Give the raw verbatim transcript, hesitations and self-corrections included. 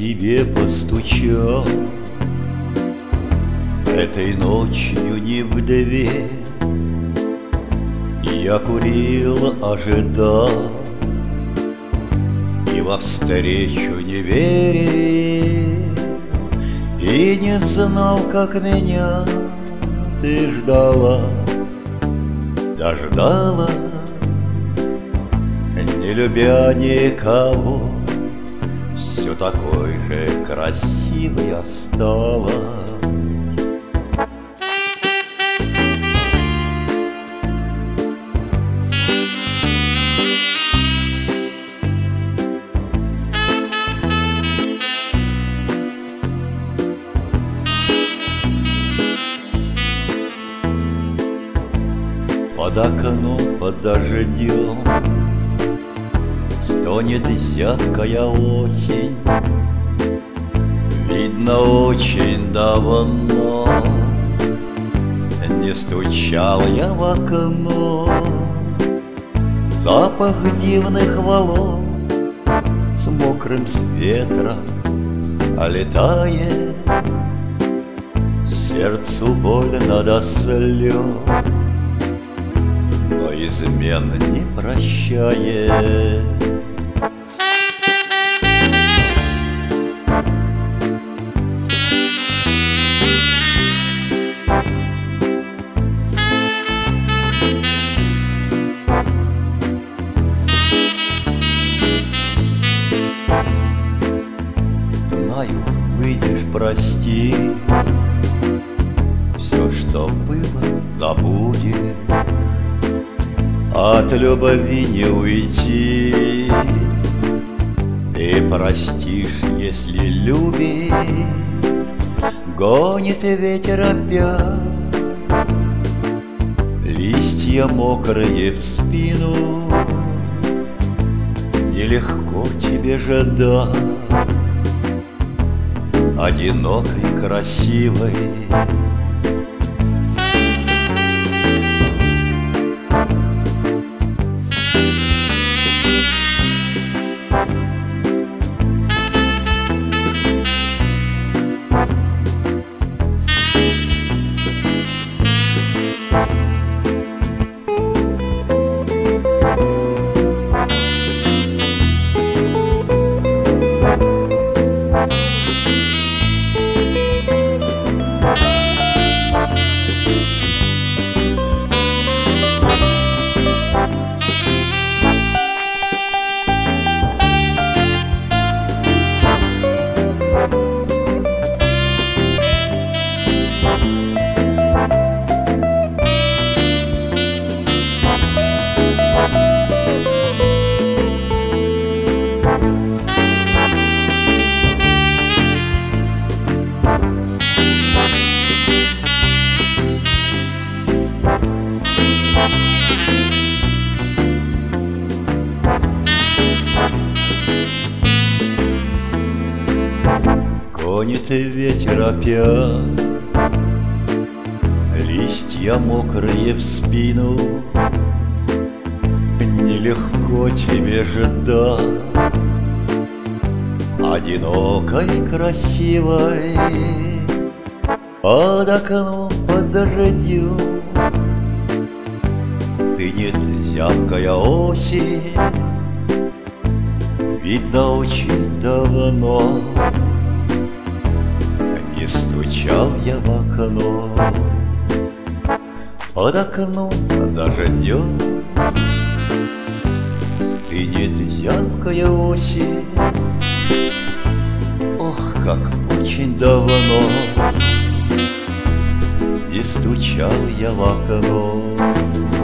тебе постучал этой ночью не в дверь. Я курил, ожидал и во встречу не верил, и не знал, как меня ты ждала, дождала, не любя никого, все такой же красивой осталась. Под окном, под дождем стонет зябкая осень. Видно, очень давно не стучал я в окно. Запах дивных волос с мокрым с ветром летает, сердцу больно до слез, но измен не прощает. Знаю, выйдешь, прости, все, что было, забудешь. От любви не уйти, ты простишь, если любишь. Гонит ветер опять листья мокрые в спину. Нелегко тебе ждать одинокой, красивой. Гонит ветер опять листья мокрые в спину. Нелегко тебе ждать одинокой, красивой. Под окном, под дождем тынет зябкая осень. Видно, очень давно не стучал я в окно. Под окном, под дождем стынет зябкая осень. Ох, как очень давно не стучал я в окно.